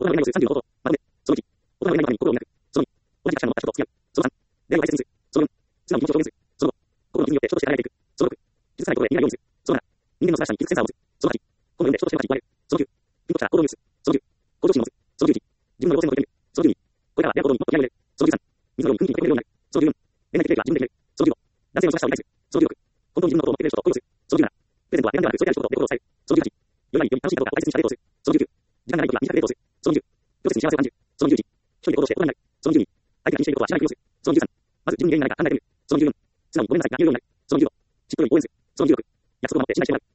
大人の恋愛様子30の方法。まとめ。その1、大人の恋愛の中に心を抱く。その2、同じく者の他者と付き合う。その3、恋愛を大切にする。その4、素直に気持ちを表現する。その5、心の傷によって人として離れていく。その6、傷つかない心で未来を見せる。その7、人間の素晴らしさに気づくセンサーを持つ。その8、この世で人としての価値に加える。その9、ピンときた行動に移す。その10、向上心を持つ。その11、自分の要請を求める。その12、これからやることにもっと気合いを入れる。その13、水のように空気に溶け込めるようになる。その14、恋愛的定義は自分で決める。その15、男性の素晴らしさを理解する。その16、本当に自分のことを思ってくれる人と恋をする。その17、プレゼントは選んではなく、それである人とレコードを伝える。その18、より前により楽しいかどうかを大切にしたデートをする。その19、時間がないときは短くデートをする。その20、プロセスに幸せを感じる。その21、一人で行動して大人になる。その22、相手が気にしていることはしないふりをする。その23、まず自分に原因がないか考えてみる。その24、素直にごめんなさいが言えるようになる。その25、しっとり応援する。その26、約束を守って信頼してもらう。